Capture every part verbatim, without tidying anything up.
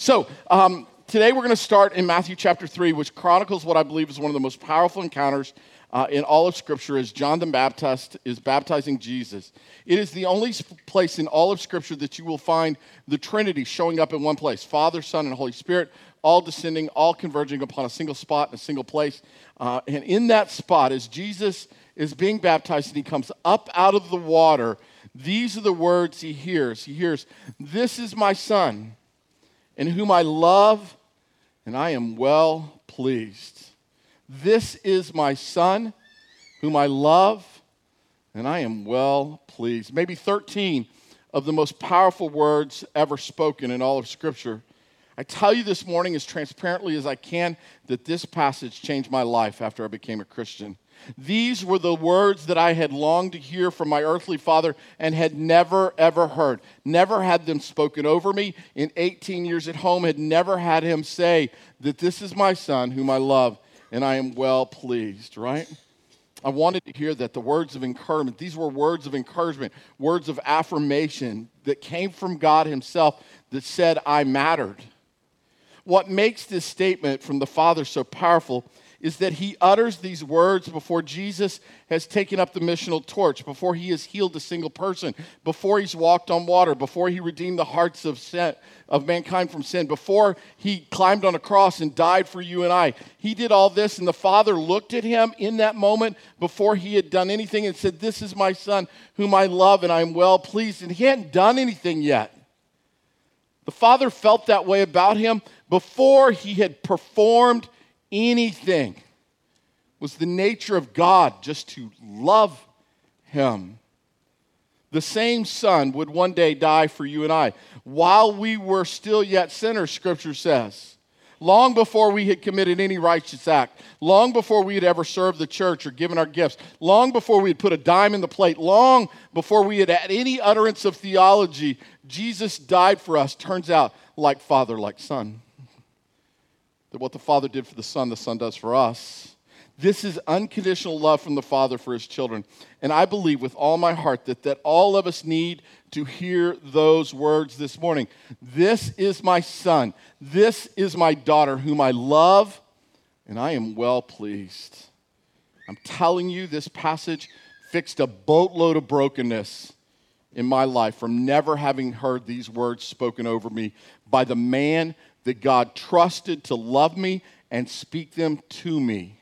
So, um, today we're going to start in Matthew chapter three, which chronicles what I believe is one of the most powerful encounters uh, in all of Scripture as John the Baptist is baptizing Jesus. It is the only place in all of Scripture that you will find the Trinity showing up in one place, Father, Son, and Holy Spirit, all descending, all converging upon a single spot in a single place. Uh, and in that spot, as Jesus is being baptized and he comes up out of the water, these are the words he hears. He hears, "This is my Son, in whom I love, and I am well pleased. This is my Son, whom I love, and I am well pleased." Maybe thirteen of the most powerful words ever spoken in all of Scripture. I tell you this morning as transparently as I can that this passage changed my life after I became a Christian. These were the words that I had longed to hear from my earthly father and had never, ever heard. Never had them spoken over me. In eighteen years at home, had never had him say that this is my Son whom I love and I am well pleased, right? I wanted to hear that, the words of encouragement. These were words of encouragement, words of affirmation that came from God himself that said, I mattered. What makes this statement from the Father so powerful is that he utters these words before Jesus has taken up the missional torch, before he has healed a single person, before he's walked on water, before he redeemed the hearts of sin, of mankind from sin, before he climbed on a cross and died for you and I. He did all this, and the Father looked at him in that moment before he had done anything and said, "This is my Son whom I love and I am well pleased." And he hadn't done anything yet. The Father felt that way about him before he had performed anything. It was the nature of God just to love him. The same Son would one day die for you and I. While we were still yet sinners, Scripture says. Long before we had committed any righteous act. Long before we had ever served the church or given our gifts. Long before we had put a dime in the plate. Long before we had had any utterance of theology. Jesus died for us. Turns out, like Father, like Son. That what the Father did for the Son, the Son does for us. This is unconditional love from the Father for his children. And I believe with all my heart that, that all of us need to hear those words this morning. This is my Son. This is my daughter whom I love, and I am well pleased. I'm telling you, this passage fixed a boatload of brokenness in my life from never having heard these words spoken over me by the man that God trusted to love me and speak them to me.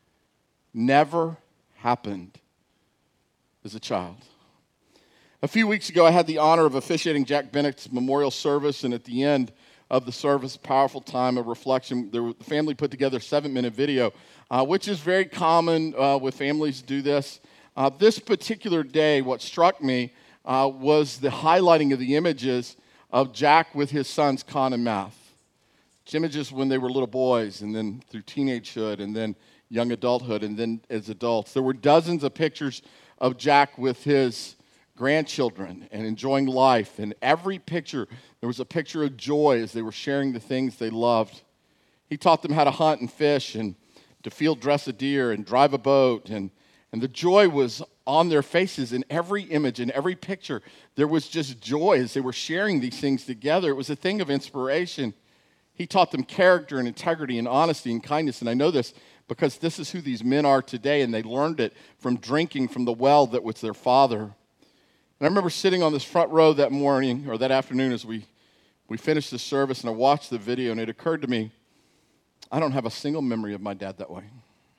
Never happened as a child. A few weeks ago, I had the honor of officiating Jack Bennett's memorial service, and at the end of the service, powerful time of reflection, the family put together a seven-minute video, uh, which is very common uh, with families to do this. Uh, this particular day, what struck me uh, was the highlighting of the images of Jack with his sons, Con and Math. Images when they were little boys, and then through teenagehood, and then young adulthood, and then as adults. There were dozens of pictures of Jack with his grandchildren and enjoying life. And every picture, there was a picture of joy as they were sharing the things they loved. He taught them how to hunt and fish and to field dress a deer and drive a boat. And, and the joy was on their faces in every image, in every picture. There was just joy as they were sharing these things together. It was a thing of inspiration. He taught them character and integrity and honesty and kindness. And I know this because this is who these men are today, and they learned it from drinking from the well that was their father. And I remember sitting on this front row that morning, or that afternoon as we, we finished the service, and I watched the video, and it occurred to me, I don't have a single memory of my dad that way.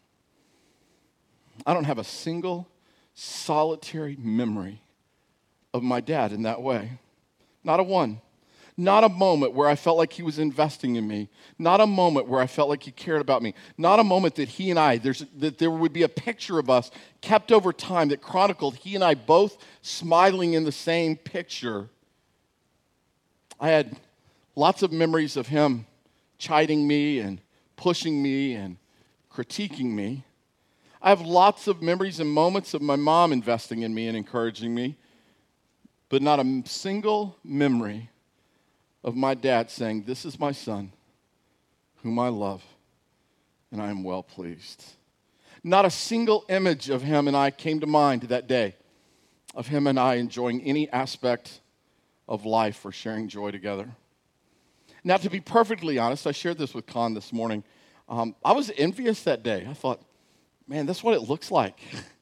I don't have a single solitary memory of my dad in that way. Not a one. Not a moment where I felt like he was investing in me. Not a moment where I felt like he cared about me. Not a moment that he and I, there's, that there would be a picture of us kept over time that chronicled he and I both smiling in the same picture. I had lots of memories of him chiding me and pushing me and critiquing me. I have lots of memories and moments of my mom investing in me and encouraging me, but not a single memory of my dad saying, "This is my Son, whom I love, and I am well pleased." Not a single image of him and I came to mind that day, of him and I enjoying any aspect of life or sharing joy together. Now, to be perfectly honest, I shared this with Con this morning. Um, I was envious that day. I thought, man, that's what it looks like.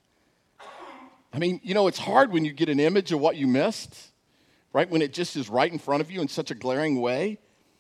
I mean, you know, it's hard when you get an image of what you missed, right? When it just is right in front of you in such a glaring way.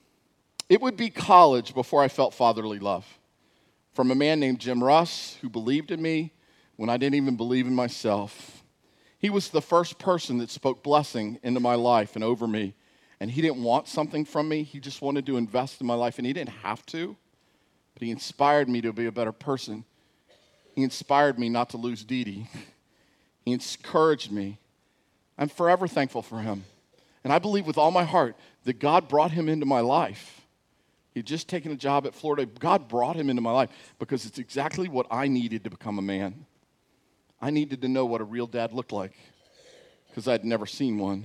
It would be college before I felt fatherly love from a man named Jim Russ, who believed in me when I didn't even believe in myself. He was the first person that spoke blessing into my life and over me. And he didn't want something from me. He just wanted to invest in my life, and he didn't have to. But he inspired me to be a better person. He inspired me not to lose Dee Dee. He encouraged me. I'm forever thankful for him. And I believe with all my heart that God brought him into my life. He'd just taken a job at Florida. God brought him into my life because it's exactly what I needed to become a man. I needed to know what a real dad looked like because I'd never seen one.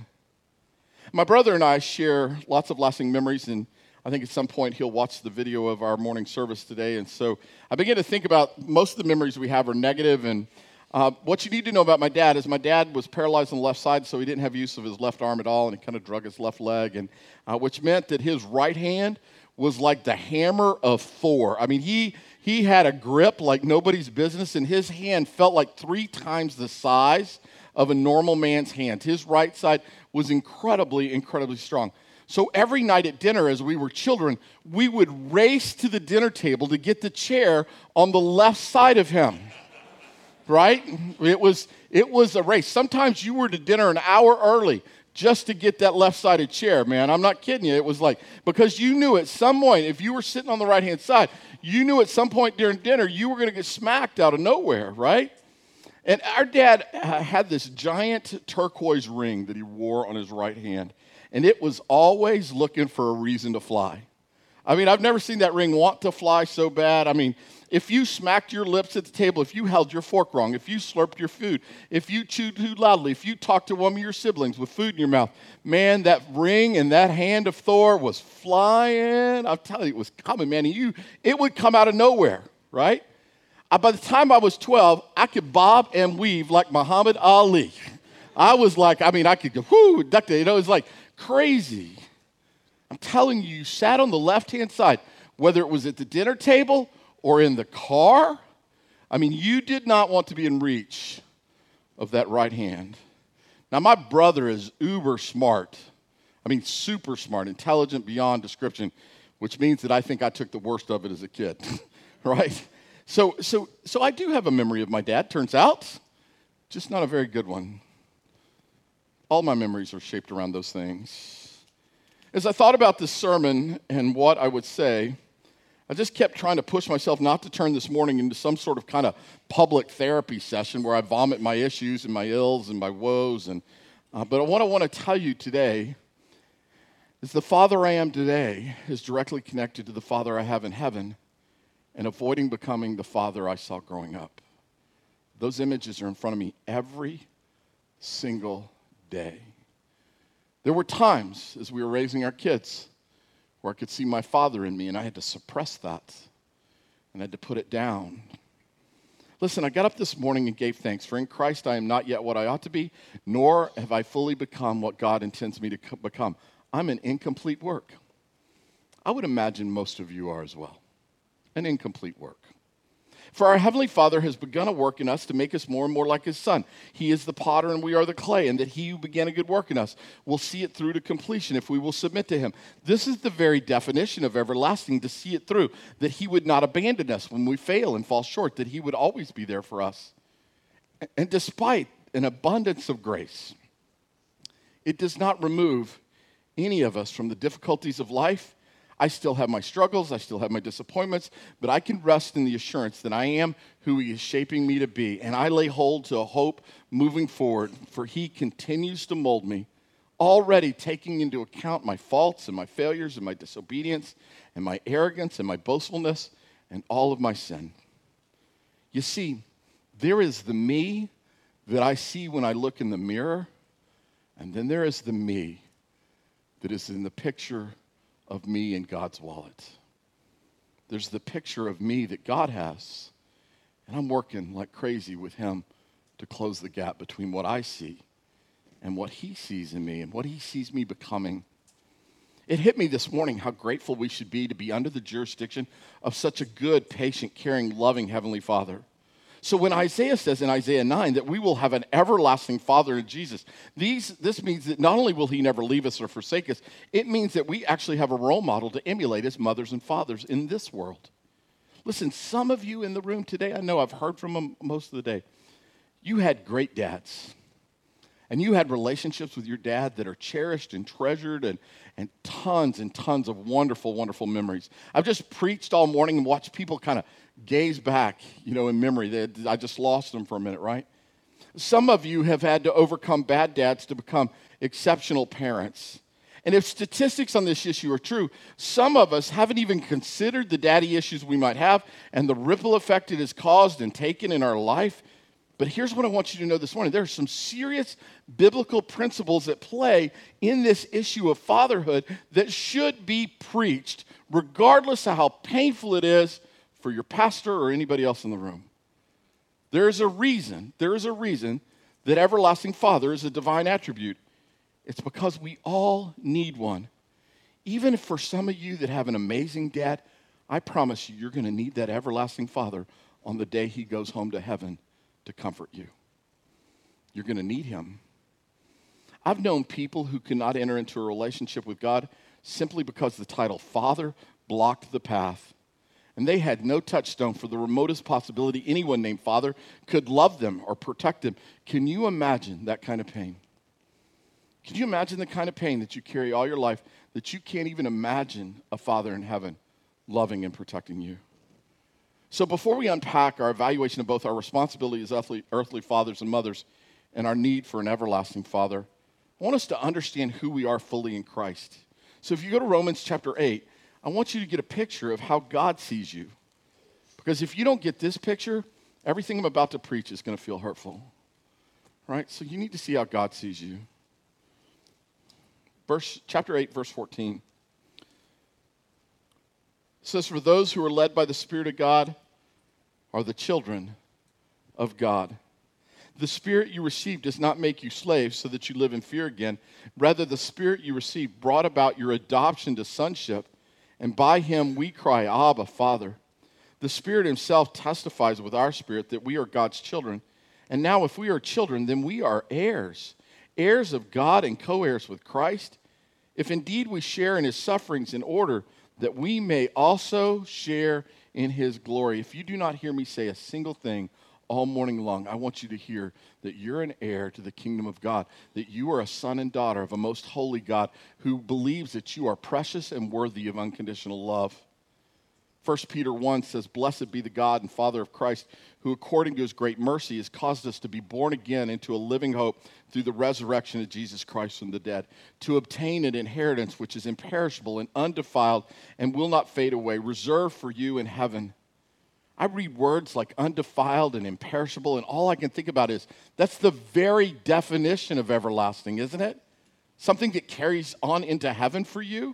My brother and I share lots of lasting memories, and I think at some point he'll watch the video of our morning service today. And so I began to think about most of the memories we have are negative. And uh, what you need to know about my dad is my dad was paralyzed on the left side, so he didn't have use of his left arm at all, and he kind of drug his left leg, and uh, which meant that his right hand was like the hammer of Thor. I mean, he he had a grip like nobody's business, and his hand felt like three times the size of a normal man's hand. His right side was incredibly, incredibly strong. So every night at dinner as we were children, we would race to the dinner table to get the chair on the left side of him, right? It was, it was a race. Sometimes you were to dinner an hour early just to get that left-sided chair, man. I'm not kidding you. It was like, because you knew at some point, if you were sitting on the right-hand side, you knew at some point during dinner you were going to get smacked out of nowhere, right? And our dad uh, had this giant turquoise ring that he wore on his right hand, and it was always looking for a reason to fly. I mean, I've never seen that ring want to fly so bad. I mean, if you smacked your lips at the table, if you held your fork wrong, if you slurped your food, if you chewed too loudly, if you talked to one of your siblings with food in your mouth, man, that ring and that hand of Thor was flying. I'll tell you, it was coming, man. And you, it would come out of nowhere, right? Uh, by the time I was twelve, I could bob and weave like Muhammad Ali. I was like, I mean, I could go, whoo, duck it. You know, it was like crazy. I'm telling you, you sat on the left-hand side, whether it was at the dinner table or in the car. I mean, you did not want to be in reach of that right hand. Now, my brother is uber smart. I mean, super smart, intelligent beyond description, which means that I think I took the worst of it as a kid, right? So, so, so I do have a memory of my dad, turns out, just not a very good one. All my memories are shaped around those things. As I thought about this sermon and what I would say, I just kept trying to push myself not to turn this morning into some sort of kind of public therapy session where I vomit my issues and my ills and my woes. And uh, but what I want to tell you today is the Father I am today is directly connected to the Father I have in heaven, and avoiding becoming the father I saw growing up. Those images are in front of me every single day. There were times as we were raising our kids where I could see my father in me, and I had to suppress that, and I had to put it down. Listen, I got up this morning and gave thanks, for in Christ I am not yet what I ought to be, nor have I fully become what God intends me to become. I'm an incomplete work. I would imagine most of you are as well. An incomplete work. For our Heavenly Father has begun a work in us to make us more and more like His Son. He is the potter and we are the clay, and that He who began a good work in us will see it through to completion if we will submit to Him. This is the very definition of everlasting, to see it through, that He would not abandon us when we fail and fall short, that He would always be there for us. And despite an abundance of grace, it does not remove any of us from the difficulties of life. I still have my struggles, I still have my disappointments, but I can rest in the assurance that I am who He is shaping me to be, and I lay hold to a hope moving forward, for He continues to mold me, already taking into account my faults and my failures and my disobedience and my arrogance and my boastfulness and all of my sin. You see, there is the me that I see when I look in the mirror, and then there is the me that is in the picture of me in God's wallet. There's the picture of me that God has, and I'm working like crazy with Him to close the gap between what I see and what He sees in me and what He sees me becoming. It hit me this morning how grateful we should be to be under the jurisdiction of such a good, patient, caring, loving Heavenly Father. So when Isaiah says in Isaiah nine that we will have an everlasting Father in Jesus, these, this means that not only will he never leave us or forsake us, it means that we actually have a role model to emulate as mothers and fathers in this world. Listen, some of you in the room today, I know I've heard from them most of the day, you had great dads. And you had relationships with your dad that are cherished and treasured and, and tons and tons of wonderful, wonderful memories. I've just preached all morning and watched people kind of gaze back, you know, in memory. They, I just lost them for a minute, right? Some of you have had to overcome bad dads to become exceptional parents. And if statistics on this issue are true, some of us haven't even considered the daddy issues we might have and the ripple effect it has caused and taken in our life. But here's what I want you to know this morning. There are some serious biblical principles at play in this issue of fatherhood that should be preached, regardless of how painful it is for your pastor or anybody else in the room. There is a reason, there is a reason that everlasting Father is a divine attribute. It's because we all need one. Even if for some of you that have an amazing dad, I promise you, you're going to need that everlasting Father on the day he goes home to heaven to comfort you. You're going to need him. I've known people who could not enter into a relationship with God simply because the title Father blocked the path. And they had no touchstone for the remotest possibility anyone named Father could love them or protect them. Can you imagine that kind of pain? Can you imagine the kind of pain that you carry all your life that you can't even imagine a Father in heaven loving and protecting you? So before we unpack our evaluation of both our responsibility as earthly, earthly fathers and mothers and our need for an everlasting Father, I want us to understand who we are fully in Christ. So if you go to Romans chapter eight, I want you to get a picture of how God sees you. Because if you don't get this picture, everything I'm about to preach is going to feel hurtful. Right? So you need to see how God sees you. Verse, chapter eight, verse fourteen. It says, for those who are led by the Spirit of God are the children of God. The Spirit you received does not make you slaves so that you live in fear again. Rather, the Spirit you received brought about your adoption to sonship, and by him we cry, Abba, Father. The Spirit himself testifies with our spirit that we are God's children. And now if we are children, then we are heirs, heirs of God and co-heirs with Christ, if indeed we share in his sufferings in order that we may also share in his glory. If you do not hear me say a single thing all morning long, I want you to hear that you're an heir to the kingdom of God, that you are a son and daughter of a most holy God who believes that you are precious and worthy of unconditional love. First Peter one says, blessed be the God and Father of Christ, who according to his great mercy has caused us to be born again into a living hope through the resurrection of Jesus Christ from the dead, to obtain an inheritance which is imperishable and undefiled and will not fade away, reserved for you in heaven. I read words like undefiled and imperishable, and all I can think about is that's the very definition of everlasting, isn't it? Something that carries on into heaven for you.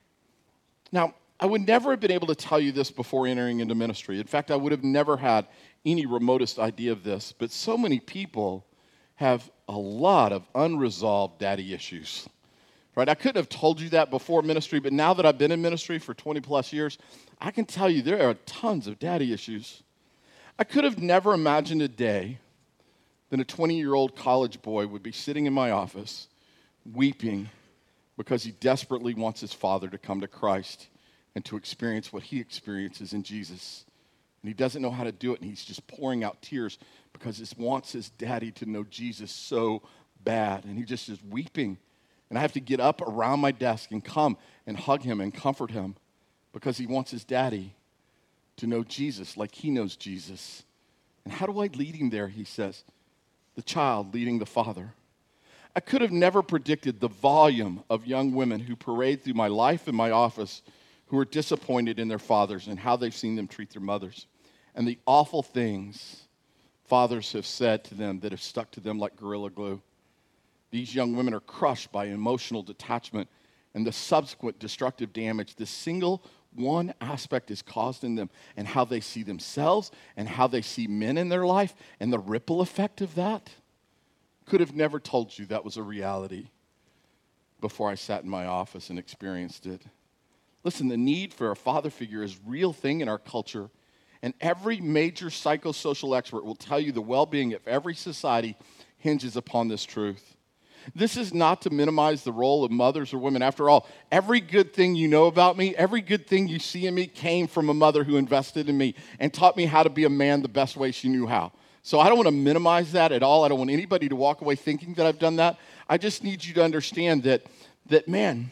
Now, I would never have been able to tell you this before entering into ministry. In fact, I would have never had any remotest idea of this, but so many people have a lot of unresolved daddy issues. Right? I couldn't have told you that before ministry, but now that I've been in ministry for twenty plus years, I can tell you there are tons of daddy issues. I could have never imagined a day that a twenty-year-old college boy would be sitting in my office weeping because he desperately wants his father to come to Christ and to experience what he experiences in Jesus. And he doesn't know how to do it, and he's just pouring out tears because he wants his daddy to know Jesus so bad. And he just is weeping. And I have to get up around my desk and come and hug him and comfort him because he wants his daddy to know Jesus like he knows Jesus. And how do I lead him there, he says? The child leading the father. I could have never predicted the volume of young women who parade through my life and my office who are disappointed in their fathers and how they've seen them treat their mothers, and the awful things fathers have said to them that have stuck to them like Gorilla Glue. These young women are crushed by emotional detachment and the subsequent destructive damage this single one aspect has caused in them, and how they see themselves and how they see men in their life and the ripple effect of that. Could have never told you that was a reality. before I sat in my office and experienced it. Listen, the need for a father figure is a real thing in our culture, and every major psychosocial expert will tell you the well-being of every society hinges upon this truth. This is not to minimize the role of mothers or women. After all, every good thing you know about me, every good thing you see in me came from a mother who invested in me and taught me how to be a man the best way she knew how. So I don't want to minimize that at all. I don't want anybody to walk away thinking that I've done that. I just need you to understand that, that man,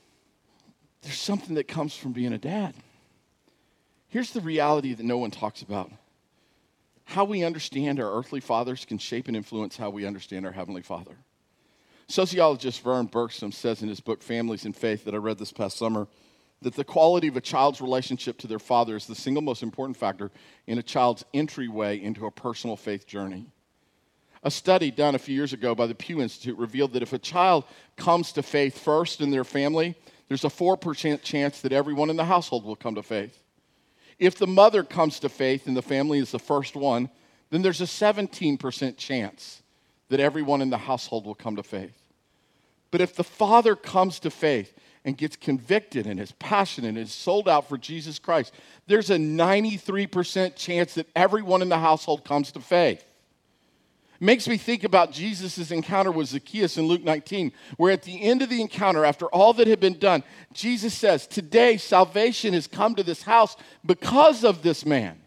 there's something that comes from being a dad. Here's the reality that no one talks about. How we understand our earthly fathers can shape and influence how we understand our Heavenly Father. Sociologist Vern Bergstrom says in his book, Families and Faith, that I read this past summer, that the quality of a child's relationship to their father is the single most important factor in a child's entryway into a personal faith journey. A study done a few years ago by the Pew Institute revealed that if a child comes to faith first in their family, there's a four percent chance that everyone in the household will come to faith. If the mother comes to faith and the family is the first one, then there's a seventeen percent chance that everyone in the household will come to faith. But if the father comes to faith and gets convicted and is passionate and is sold out for Jesus Christ, there's a ninety-three percent chance that everyone in the household comes to faith. It makes me think about Jesus' encounter with Zacchaeus in Luke nineteen, where at the end of the encounter, after all that had been done, Jesus says, "Today salvation has come to this house because of this man,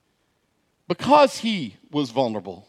because he was vulnerable."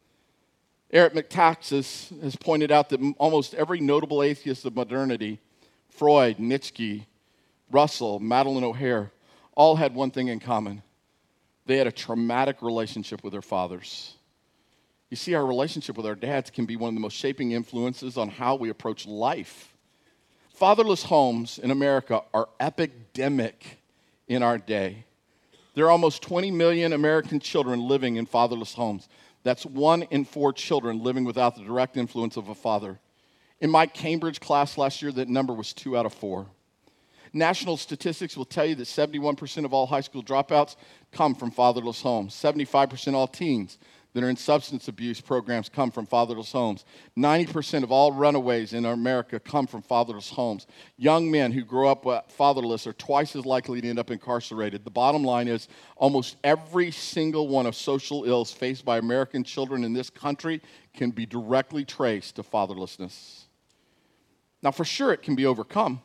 Eric Metaxas has pointed out that almost every notable atheist of modernity, Freud, Nietzsche, Russell, Madeline O'Hare, all had one thing in common. They had a traumatic relationship with their fathers. You see, our relationship with our dads can be one of the most shaping influences on how we approach life. Fatherless homes in America are epidemic in our day. There are almost twenty million American children living in fatherless homes. That's one in four children living without the direct influence of a father. In my Cambridge class last year, that number was two out of four. National statistics will tell you that seventy-one percent of all high school dropouts come from fatherless homes. seventy-five percent of all teens that are in substance abuse programs come from fatherless homes. ninety percent of all runaways in America come from fatherless homes. Young men who grow up fatherless are twice as likely to end up incarcerated. The bottom line is almost every single one of social ills faced by American children in this country can be directly traced to fatherlessness. Now, for sure, it can be overcome.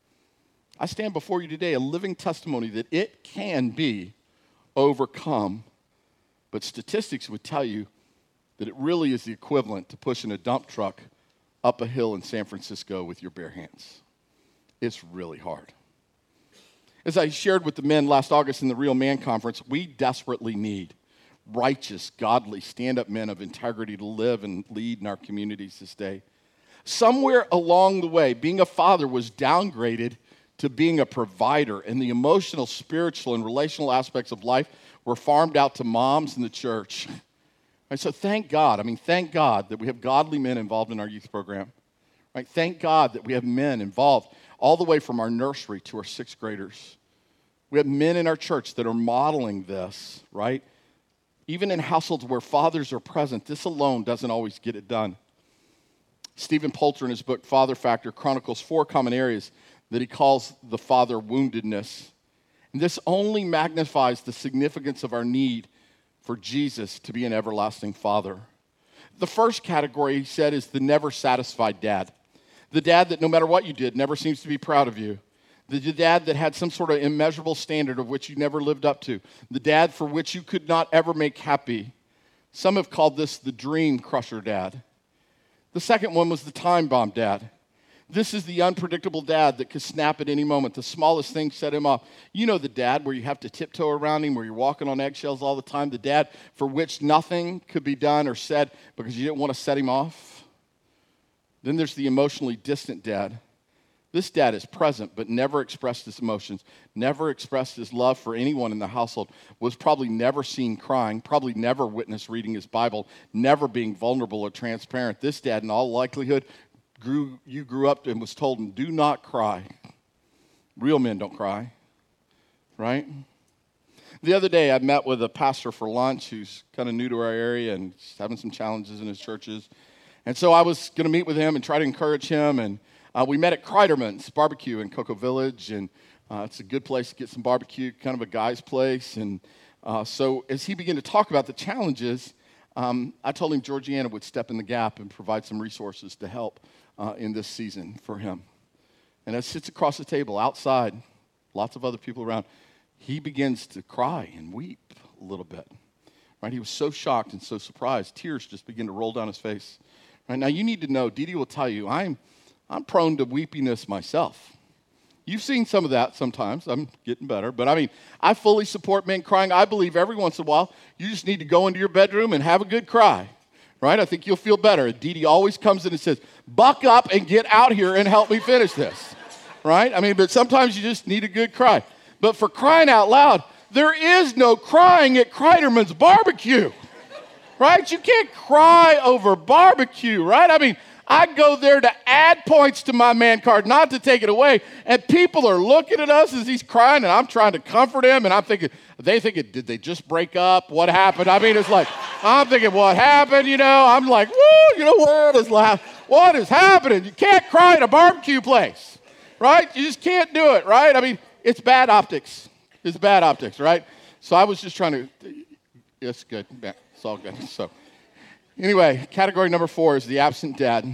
I stand before you today a living testimony that it can be overcome. But statistics would tell you that it really is the equivalent to pushing a dump truck up a hill in San Francisco with your bare hands. It's really hard. As I shared with the men last August in the Real Man Conference, we desperately need righteous, godly, stand-up men of integrity to live and lead in our communities this day. Somewhere along the way, being a father was downgraded to being a provider, and the emotional, spiritual, and relational aspects of life were farmed out to moms in the church. Right, so thank God, I mean, thank God that we have godly men involved in our youth program. Right, thank God that we have men involved all the way from our nursery to our sixth graders. We have men in our church that are modeling this, right? Even in households where fathers are present, this alone doesn't always get it done. Stephen Poulter, in his book, Father Factor, chronicles four common areas that he calls the father woundedness. And this only magnifies the significance of our need for Jesus to be an everlasting father. The first category, he said, is the never satisfied dad. The dad that no matter what you did, never seems to be proud of you. The dad that had some sort of immeasurable standard of which you never lived up to. The dad for which you could not ever make happy. Some have called this the dream crusher dad. The second one was the time bomb dad. This is the unpredictable dad that could snap at any moment. The smallest thing set him off. You know the dad where you have to tiptoe around him, where you're walking on eggshells all the time. The dad for which nothing could be done or said because you didn't want to set him off. Then there's the emotionally distant dad. This dad is present but never expressed his emotions, never expressed his love for anyone in the household, was probably never seen crying, probably never witnessed reading his Bible, never being vulnerable or transparent. This dad, in all likelihood, Grew, you grew up and was told, do not cry. Real men don't cry, right? The other day, I met with a pastor for lunch who's kind of new to our area and he's having some challenges in his churches. And so I was going to meet with him and try to encourage him. And Uh, we met at Kreiderman's Barbecue in Cocoa Village, and uh, it's a good place to get some barbecue, kind of a guy's place. And uh, so as he began to talk about the challenges, um, I told him Georgiana would step in the gap and provide some resources to help uh, in this season for him. And as he sits across the table outside, lots of other people around, he begins to cry and weep a little bit. Right? He was so shocked and so surprised. Tears just begin to roll down his face. Right? Now, you need to know, Dee Dee will tell you, I'm, I'm prone to weepiness myself. You've seen some of that sometimes. I'm getting better. But, I mean, I fully support men crying. I believe every once in a while, you just need to go into your bedroom and have a good cry. Right? I think you'll feel better. Dee Dee always comes in and says, buck up and get out here and help me finish this. Right? I mean, but sometimes you just need a good cry. But for crying out loud, there is no crying at Kreiderman's Barbecue, right? You can't cry over barbecue, right? I mean, I go there to add points to my man card, not to take it away. And people are looking at us as he's crying, and I'm trying to comfort him, and I'm thinking, they thinking, did they just break up? What happened? I mean, it's like, I'm thinking, what happened? You know, I'm like, woo, you know, what is, what is happening? You can't cry at a barbecue place, right? You just can't do it, right? I mean, it's bad optics. It's bad optics, right? So I was just trying to, it's good. Yeah, it's all good. So anyway, category number four is the absent dad.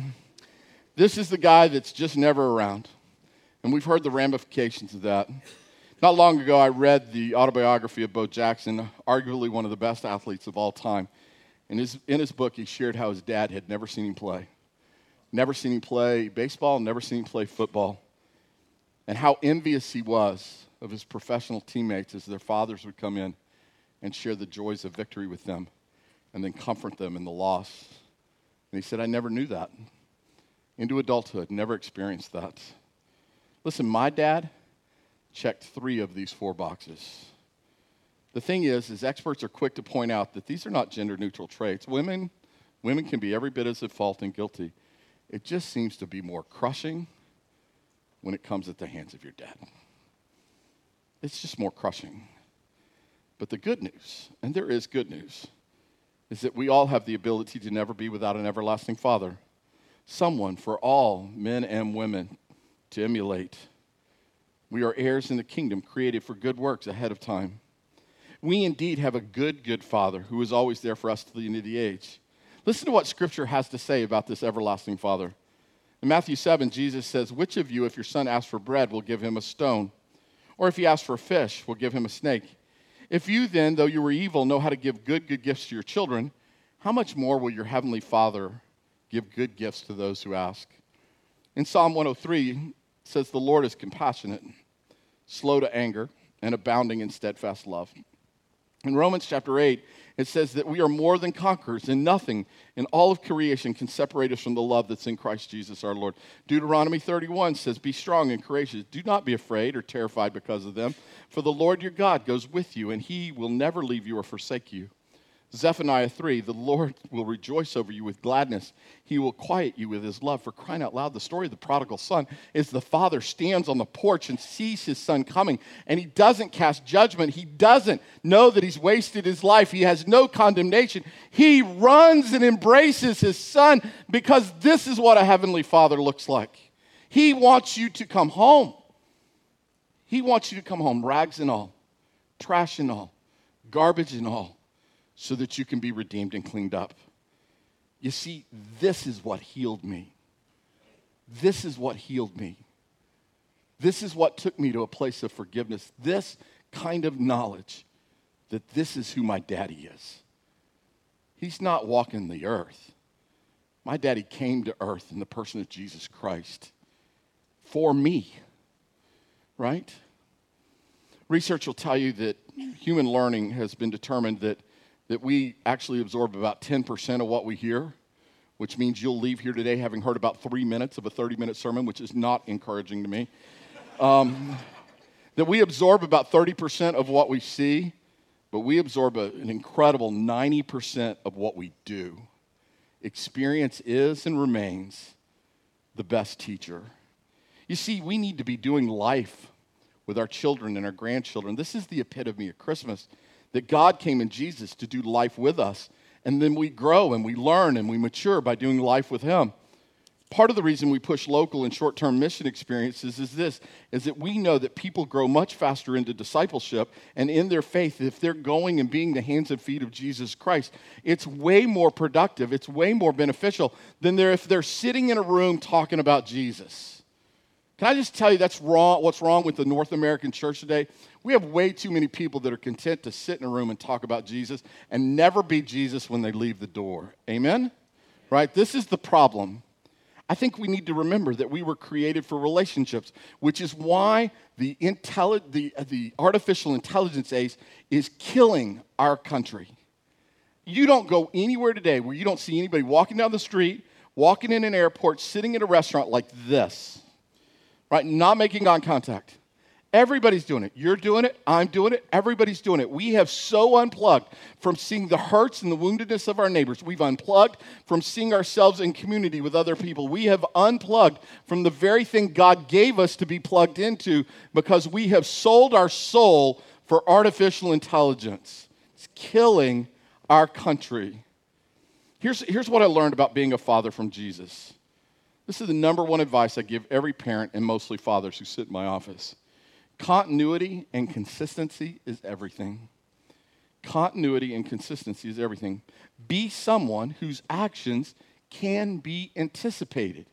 This is the guy that's just never around. And we've heard the ramifications of that. Not long ago, I read the autobiography of Bo Jackson, arguably one of the best athletes of all time. And his, in his book, he shared how his dad had never seen him play. Never seen him play baseball, never seen him play football. And how envious he was of his professional teammates as their fathers would come in and share the joys of victory with them and then comfort them in the loss. And he said, I never knew that. Into adulthood, never experienced that. Listen, my dad checked three of these four boxes. The thing is, is experts are quick to point out that these are not gender-neutral traits. Women, women can be every bit as at fault and guilty. It just seems to be more crushing when it comes at the hands of your dad. It's just more crushing. But the good news, and there is good news, is that we all have the ability to never be without an everlasting Father. Someone for all men and women to emulate. We are heirs in the kingdom, created for good works ahead of time. We indeed have a good, good Father who is always there for us to the end of the age. Listen to what Scripture has to say about this everlasting Father. In Matthew seven, Jesus says, which of you, if your son asks for bread, will give him a stone? Or if he asks for a fish, will give him a snake? If you then, though you are evil, know how to give good, good gifts to your children, how much more will your heavenly Father give good gifts to those who ask? In Psalm one oh three, it says, the Lord is compassionate, slow to anger, and abounding in steadfast love. In Romans chapter eight, it says that we are more than conquerors, and nothing in all of creation can separate us from the love that's in Christ Jesus our Lord. Deuteronomy thirty-one says, be strong and courageous. Do not be afraid or terrified because of them, for the Lord your God goes with you, and he will never leave you or forsake you. Zephaniah three, the Lord will rejoice over you with gladness. He will quiet you with his love. For crying out loud, the story of the prodigal son is the father stands on the porch and sees his son coming, and he doesn't cast judgment. He doesn't know that he's wasted his life. He has no condemnation. He runs and embraces his son because this is what a heavenly Father looks like. He wants you to come home. He wants you to come home, rags and all, trash and all, garbage and all, so that you can be redeemed and cleaned up. You see, this is what healed me. This is what healed me. This is what took me to a place of forgiveness. This kind of knowledge that this is who my daddy is. He's not walking the earth. My daddy came to earth in the person of Jesus Christ for me, right? Research will tell you that human learning has been determined that that we actually absorb about ten percent of what we hear, which means you'll leave here today having heard about three minutes of a thirty-minute sermon, which is not encouraging to me. Um, that we absorb about thirty percent of what we see, but we absorb a, an incredible ninety percent of what we do. Experience is and remains the best teacher. You see, we need to be doing life with our children and our grandchildren. This is the epitome of Christmas. That God came in Jesus to do life with us. And then we grow and we learn and we mature by doing life with him. Part of the reason we push local and short-term mission experiences is this, is that we know that people grow much faster into discipleship and in their faith if they're going and being the hands and feet of Jesus Christ. It's way more productive, it's way more beneficial than they're, if they're sitting in a room talking about Jesus. Can I just tell you that's wrong? What's wrong with the North American church today? We have way too many people that are content to sit in a room and talk about Jesus and never be Jesus when they leave the door. Amen? Right? This is the problem. I think we need to remember that we were created for relationships, which is why the, intelli- the, the artificial intelligence age is killing our country. You don't go anywhere today where you don't see anybody walking down the street, walking in an airport, sitting in a restaurant like this, right? Not making eye contact. Everybody's doing it. You're doing it. I'm doing it. Everybody's doing it. We have so unplugged from seeing the hurts and the woundedness of our neighbors. We've unplugged from seeing ourselves in community with other people. We have unplugged from the very thing God gave us to be plugged into because we have sold our soul for artificial intelligence. It's killing our country. Here's, here's what I learned about being a father from Jesus. This is the number one advice I give every parent and mostly fathers who sit in my office. Continuity and consistency is everything. Continuity and consistency is everything. Be someone whose actions can be anticipated.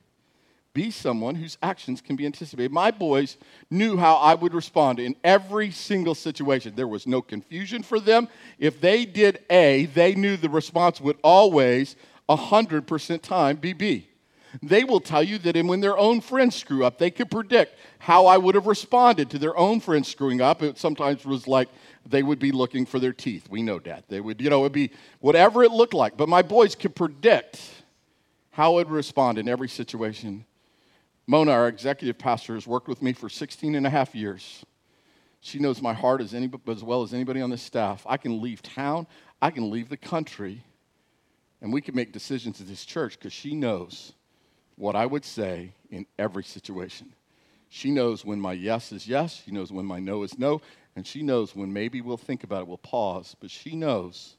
Be someone whose actions can be anticipated. My boys knew how I would respond in every single situation. There was no confusion for them. If they did A, they knew the response would always, one hundred percent time, be B. They will tell you that when their own friends screw up, they could predict how I would have responded to their own friends screwing up. It sometimes was like they would be looking for their teeth. We know that. They would, you know, it would be whatever it looked like. But my boys could predict how I would respond in every situation. Mona, our executive pastor, has worked with me for sixteen and a half years. She knows my heart as, any, as well as anybody on this staff. I can leave town. I can leave the country. And we can make decisions at this church because she knows what I would say in every situation. She knows when my yes is yes, she knows when my no is no, and she knows when maybe we'll think about it, we'll pause, but she knows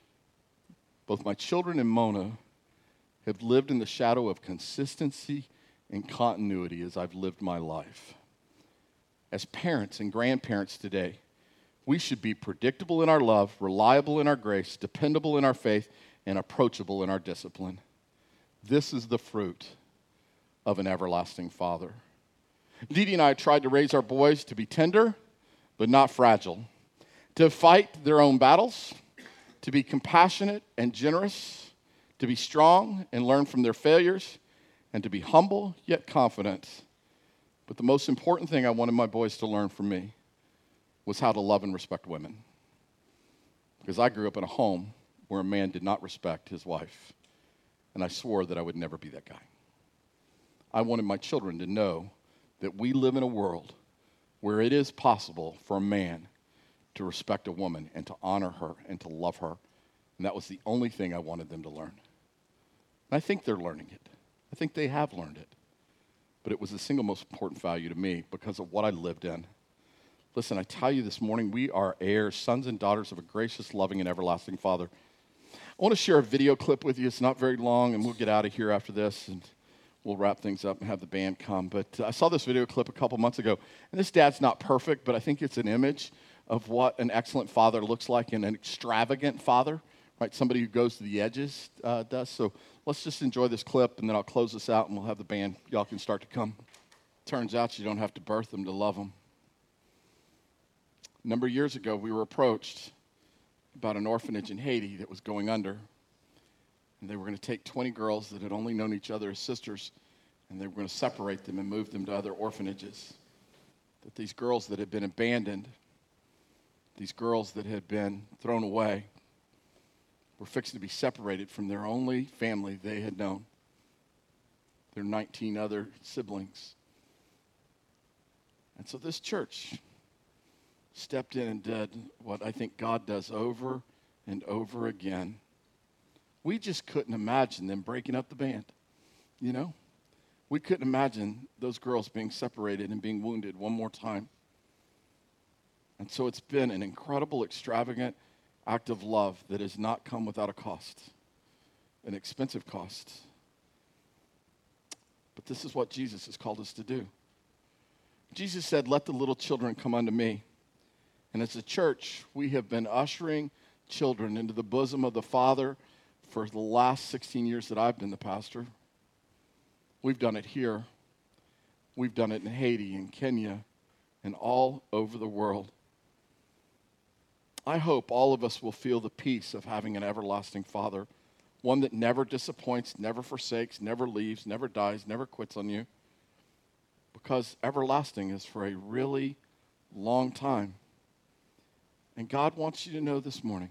both my children and Mona have lived in the shadow of consistency and continuity as I've lived my life. As parents and grandparents today, we should be predictable in our love, reliable in our grace, dependable in our faith, and approachable in our discipline. This is the fruit of an everlasting Father. Dee Dee and I tried to raise our boys to be tender, but not fragile, to fight their own battles, to be compassionate and generous, to be strong and learn from their failures, and to be humble yet confident. But the most important thing I wanted my boys to learn from me was how to love and respect women. Because I grew up in a home where a man did not respect his wife, and I swore that I would never be that guy. I wanted my children to know that we live in a world where it is possible for a man to respect a woman and to honor her and to love her. And that was the only thing I wanted them to learn. And I think they're learning it. I think they have learned it. But it was the single most important value to me because of what I lived in. Listen, I tell you this morning, we are heirs, sons and daughters of a gracious, loving, and everlasting Father. I want to share a video clip with you. It's not very long, and we'll get out of here after this. And we'll wrap things up and have the band come. But uh, I saw this video clip a couple months ago, and this dad's not perfect, but I think it's an image of what an excellent father looks like and an extravagant father, right? Somebody who goes to the edges uh, does. So let's just enjoy this clip, and then I'll close this out, and we'll have the band. Y'all can start to come. Turns out you don't have to birth them to love them. A number of years ago, we were approached about an orphanage in Haiti that was going under. And they were going to take twenty girls that had only known each other as sisters, and they were going to separate them and move them to other orphanages. That these girls that had been abandoned, these girls that had been thrown away, were fixing to be separated from their only family they had known, their nineteen other siblings. And so this church stepped in and did what I think God does over and over again. We just couldn't imagine them breaking up the band, you know? We couldn't imagine those girls being separated and being wounded one more time. And so it's been an incredible, extravagant act of love that has not come without a cost, an expensive cost. But this is what Jesus has called us to do. Jesus said, let the little children come unto me. And as a church, we have been ushering children into the bosom of the Father for the last sixteen years that I've been the pastor. We've done it here. We've done it in Haiti and Kenya and all over the world. I hope all of us will feel the peace of having an everlasting Father, one that never disappoints, never forsakes, never leaves, never dies, never quits on you, because everlasting is for a really long time. And God wants you to know this morning,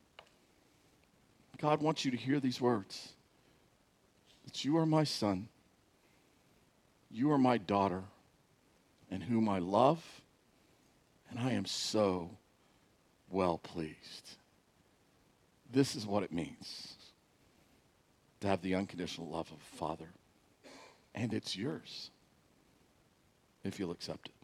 God wants you to hear these words, that you are my son, you are my daughter, in whom I love, and I am so well pleased. This is what it means to have the unconditional love of a Father. And it's yours if you'll accept it.